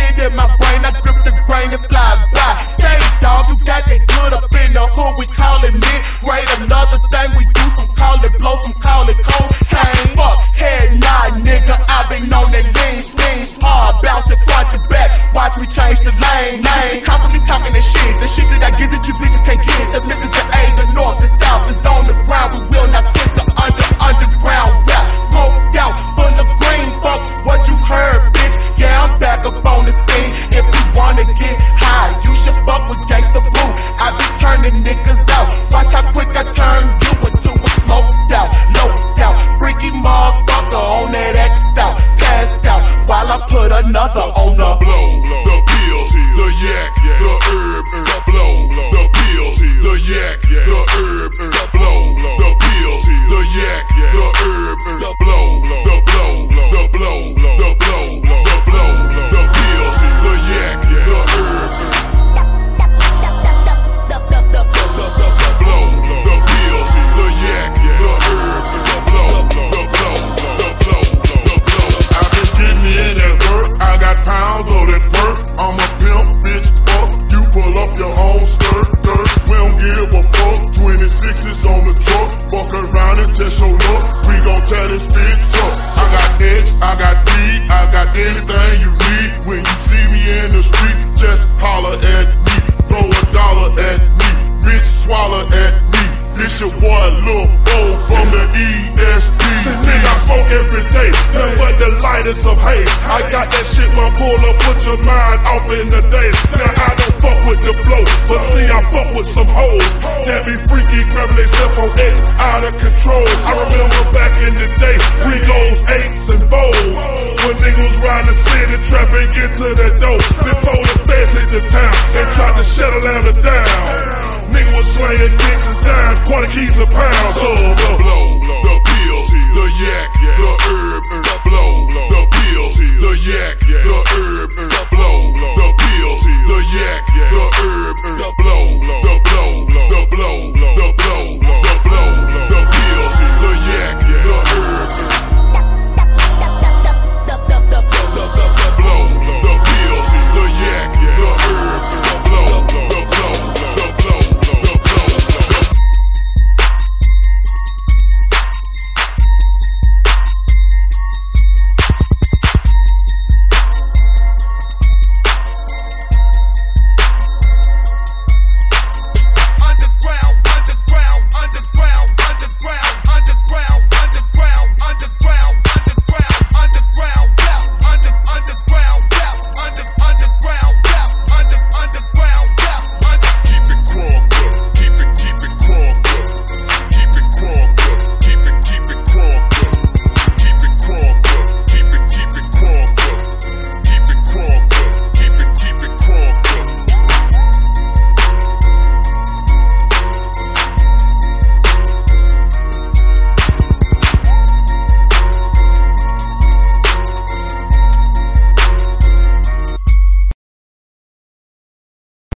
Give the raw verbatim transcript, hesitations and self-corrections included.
shit in my brain, I grip the grain and fly by. Say dog, you got that good up in the hood, we call it mid. Great, another thing we do, some call it blow, some call it cocaine. Fuck, head nod, nigga, I been on that lean, swing hard, bounce it front to back. Watch me change the lane, lane. Constantly talking that shit, the shit that I give that you bitches can't get. The niggas the A, the north, the south is on the ground. We will not quit the under, underground rap. Smoked out, full of green, fuck what you heard, bitch. Yeah, I'm back up on the scene. If you wanna get high, you should fuck with Gangsta Boo. I be turning niggas out. Watch how quick I turn you into a smoked out, loped out, freaky motherfucker on that X out, passed out, while I put another on the blow. The pills, the yak, the herb, the blow. The pills, the yak, the herb, the blow. The pills, the yak, the herb, the blow. The blow, the blow, the blow, the blow. The pills, the yak, the herb, the blow. The pills, the yak, the herb, the blow. The blow, the blow, the blow. I've been getting in that work. I got pounds of that work. I'm a pimp, bitch, fuck. You pull up your own skirt, skirt. We don't give a fuck. twenty-sixes on the truck. Fuck around and test your luck. We gon' tear this bitch up. I got X, I got D, I got anything you need. When you see me in the street, just holler at me. Throw a dollar at me. Bitch, swallow at me. This your boy Lil Bo from the E S T. See me, I smoke every day, nothing but the lightest of hate. I got that shit when I pull up, put your mind off in the day. Now I don't fuck with the flow, but see I fuck with some hoes that be freaky, grabbing themselves on X, out of control. I remember back in the day, we goes eights and fours. When niggas round the city, trapping, get to the door. Before the feds hit the town, they tried to shut Atlanta down. Niggas was slaying dicks and dimes, quarter keys a pound. So the blow, the pills, the yak, the herb, the blow. The pills, the yak, the herb, the blow.